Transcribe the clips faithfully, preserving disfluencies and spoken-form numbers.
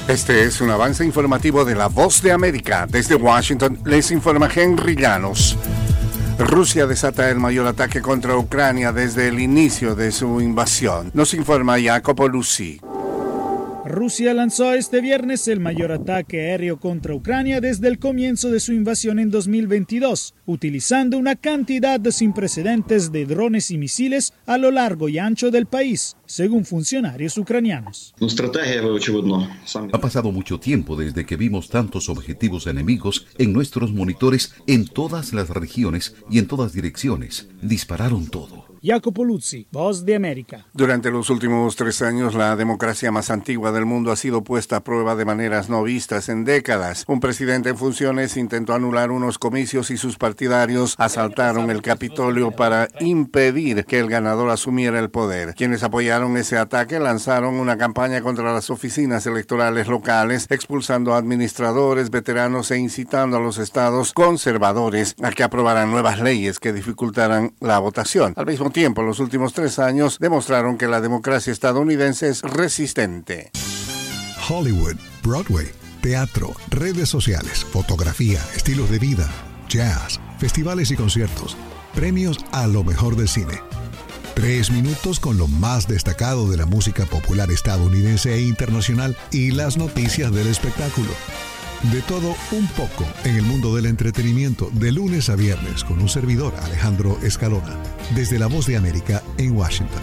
Este es un avance informativo de La Voz de América. Desde Washington les informa Henry Llanos. Rusia desata el mayor ataque contra Ucrania desde el inicio de su invasión. Nos informa Jacopo Luzzi. Rusia lanzó este viernes el mayor ataque aéreo contra Ucrania desde el comienzo de su invasión en dos mil veintidós, utilizando una cantidad sin precedentes de drones y misiles a lo largo y ancho del país, según funcionarios ucranianos. Ha pasado mucho tiempo desde que vimos tantos objetivos enemigos en nuestros monitores en todas las regiones y en todas direcciones. Dispararon todo. Jacopo Luzzi, Voz de América. Durante los últimos tres años, la democracia más antigua del mundo ha sido puesta a prueba de maneras no vistas en décadas. Un presidente en funciones intentó anular unos comicios y sus partidarios asaltaron el Capitolio para impedir que el ganador asumiera el poder. Quienes apoyaron ese ataque lanzaron una campaña contra las oficinas electorales locales, expulsando a administradores, veteranos e incitando a los estados conservadores a que aprobaran nuevas leyes que dificultaran la votación. Al mismo tiempo, los últimos tres años demostraron que la democracia estadounidense es resistente. Hollywood, Broadway, teatro, redes sociales, fotografía, estilos de vida, jazz, festivales y conciertos, premios a lo mejor del cine. Tres minutos con lo más destacado de la música popular estadounidense e internacional y las noticias del espectáculo. De todo un poco en el mundo del entretenimiento de lunes a viernes con un servidor, Alejandro Escalona, desde La Voz de América en Washington.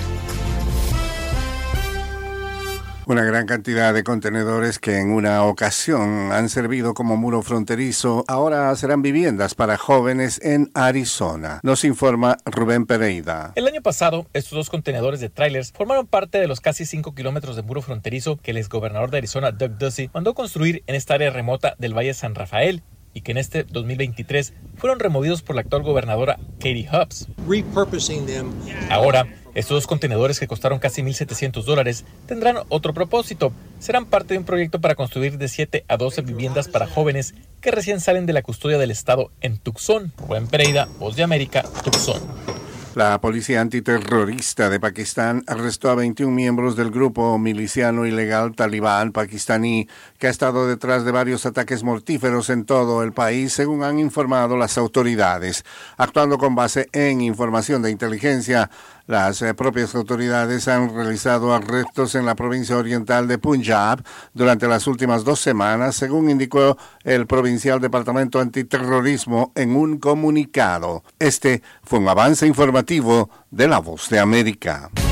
Una gran cantidad de contenedores que en una ocasión han servido como muro fronterizo ahora serán viviendas para jóvenes en Arizona. Nos informa Rubén Pereira. El año pasado, estos dos contenedores de trailers formaron parte de los casi cinco kilómetros de muro fronterizo que el exgobernador de Arizona, Doug Ducey, mandó construir en esta área remota del Valle San Rafael y que en este dos mil veintitrés fueron removidos por la actual gobernadora Katie Hobbs. Ahora, estos dos contenedores que costaron casi mil setecientos dólares tendrán otro propósito. Serán parte de un proyecto para construir de siete a doce viviendas para jóvenes que recién salen de la custodia del Estado en Tucson. Rubén Pereira, Voz de América, Tucson. La policía antiterrorista de Pakistán arrestó a veintiún miembros del grupo miliciano ilegal talibán pakistaní que ha estado detrás de varios ataques mortíferos en todo el país, según han informado las autoridades. Actuando con base en información de inteligencia, las eh, propias autoridades han realizado arrestos en la provincia oriental de Punjab durante las últimas dos semanas, según indicó el provincial Departamento Antiterrorismo en un comunicado. Este fue un avance informativo de La Voz de América.